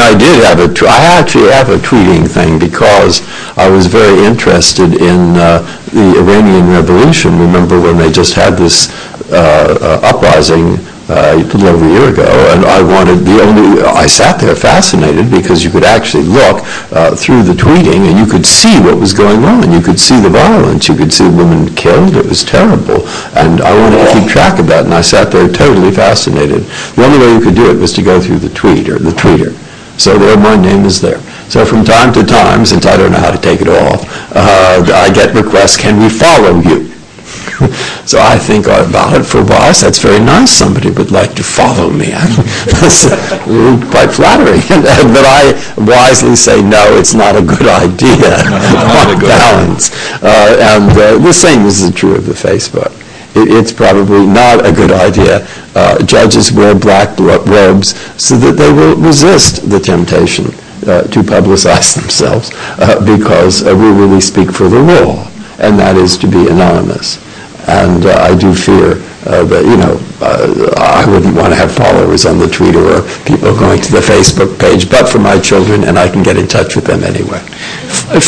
I did have I actually have a tweeting thing because I was very interested in the Iranian Revolution. Remember when they just had this uprising a little over a year ago, and I sat there fascinated because you could actually look through the tweeting and you could see what was going on. You could see the violence. You could see women killed. It was terrible. And I wanted to keep track of that, and I sat there totally fascinated. The only way you could do it was to go through the tweeter. So there, my name is there. So from time to time, since I don't know how to take it off, I get requests, can we follow you? So I think about it for a while. So that's very nice. Somebody would like to follow me. That's quite flattering. But I wisely say, no, it's not a good idea. Not a good balance. And the same is true of the Facebook. It's probably not a good idea. Judges wear black robes so that they will resist the temptation to publicize themselves because we really speak for the law, and that is to be anonymous. And I do fear that, I wouldn't want to have followers on the Twitter or people going to the Facebook page, but for my children, and I can get in touch with them anyway.